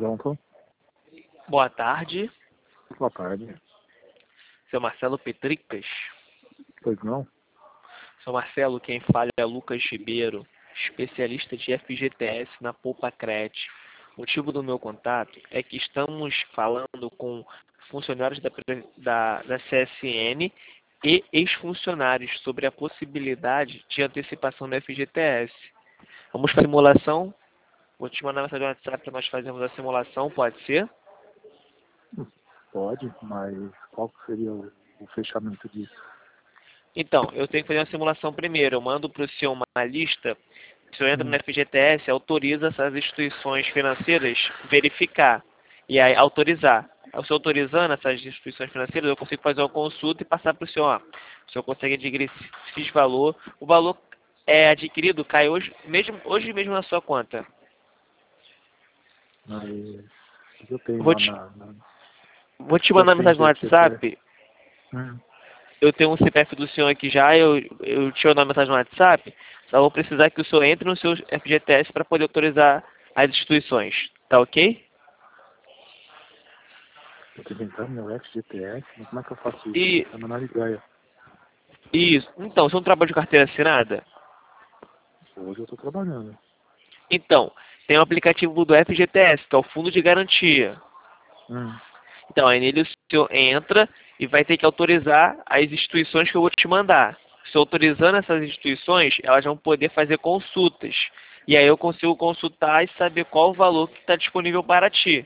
Pronto. Boa tarde, Boa tarde. seu Marcelo Petricas. Pois não? Seu Marcelo, quem fala é Lucas Ribeiro, especialista de FGTS na Poupa-Cred. O motivo do meu contato é que estamos falando com funcionários da CSN e ex-funcionários sobre a possibilidade de antecipação do FGTS. Vamos fazer a simulação? Vou te mandar mensagem no WhatsApp para nós fazermos a simulação, pode ser? Pode, mas qual que seria o fechamento disso? Então, eu tenho que fazer uma simulação primeiro. Eu mando para o senhor uma lista. O senhor entra no FGTS, autoriza essas instituições financeiras verificar e aí autorizar. O senhor autorizando essas instituições financeiras, eu consigo fazer uma consulta e passar para o senhor. Ó, o senhor consegue adquirir X valor. O valor adquirido cai hoje mesmo na sua conta. Mas eu tenho Vou lá te, na vou te já mandar tem mensagem no GCP. WhatsApp. Eu tenho um CPF do senhor aqui já, eu te mando uma mensagem no WhatsApp, só vou precisar que o senhor entre no seu FGTS para poder autorizar as instituições, tá ok? Eu tenho que entrar no meu FGTS, mas como é que eu faço isso? E Não tenho a menor ideia. isso, então, você não trabalha de carteira assinada? Hoje eu estou trabalhando. Então, tem o aplicativo do FGTS, que é o Fundo de Garantia. Então, aí nele o senhor entra e vai ter que autorizar as instituições que eu vou te mandar. Se autorizando essas instituições, elas vão poder fazer consultas. E aí eu consigo consultar e saber qual o valor que está disponível para ti.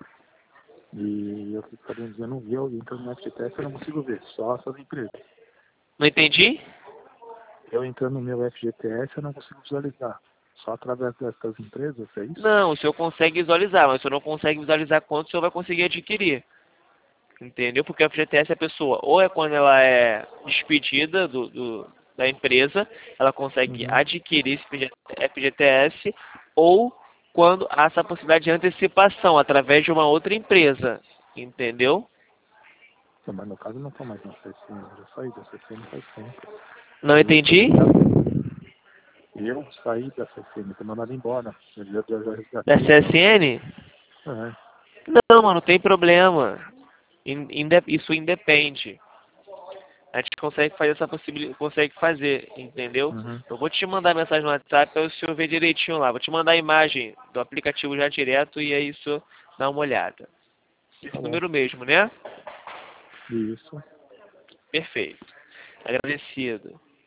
E eu fico sabendo dizer, eu não vi alguém entrando no FGTS, eu não consigo ver, só essas empresas. Não entendi? Eu entrando no meu FGTS, eu não consigo visualizar. Só através dessas empresas, é isso? Não, o senhor consegue visualizar, mas o senhor não consegue visualizar quanto o senhor vai conseguir adquirir. Entendeu? Porque a FGTS, a pessoa, ou é quando ela é despedida da empresa, ela consegue adquirir esse FGTS, ou quando há essa possibilidade de antecipação através de uma outra empresa. Entendeu? Não, mas no caso eu não estou mais na CSN, eu já saí da CSN faz tempo. Não entendi? Eu saí da CSN, fui mandado embora. Eu já Da resgatei. CSN? É. Não, mano, não tem problema. Isso independe. A gente consegue fazer essa possibilidade, consegue fazer, entendeu? Eu vou te mandar mensagem no WhatsApp para o senhor ver direitinho lá. Vou te mandar a imagem do aplicativo já direto e aí o senhor dá uma olhada. Esse Tá bom. número mesmo, né? Isso. Perfeito. Agradecido.